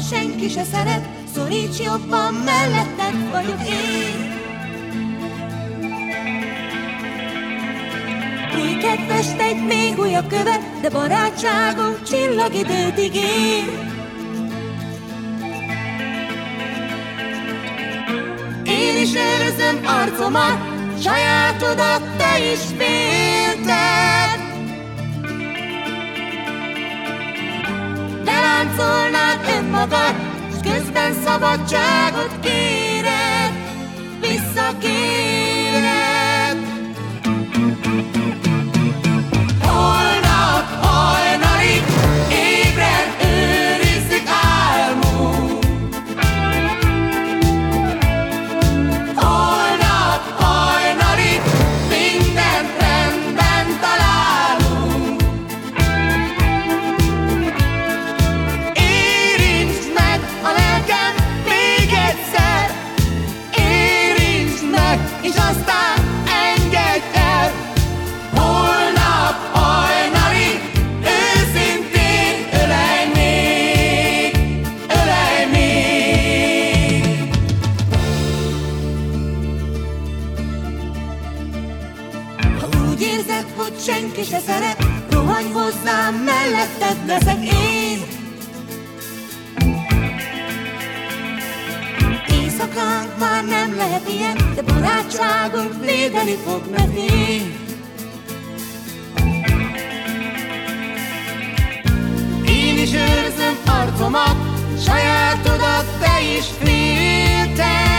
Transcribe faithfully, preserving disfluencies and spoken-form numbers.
senki se szeret, szoríts jobban, melletted vagyok én. Néked fest egy még újabb követ, de barátságunk csillagidőt ígér. Én is őrzöm arcomat, sajátodat te is félted. De láncolnád önmagad, s közben szabadságot kéred, visszakéred. Holnap hajnalig ébren őrizzük álmunk. Holnap hajnalig mindent rendben találunk. Érintsd meg a lelkem még egyszer, érintsd meg, és aztán engedj el. Holnap hajnalig őszintén ölelj még, ölelj még. Ha úgy érzed, hogy senki se szeret, rohanj hozzám, melletted leszek én. Éjszakánk már nem lehet ilyen, de barátságunk védeni fog, mert én. Én is őrzöm arcomat, sajátodat te is félted.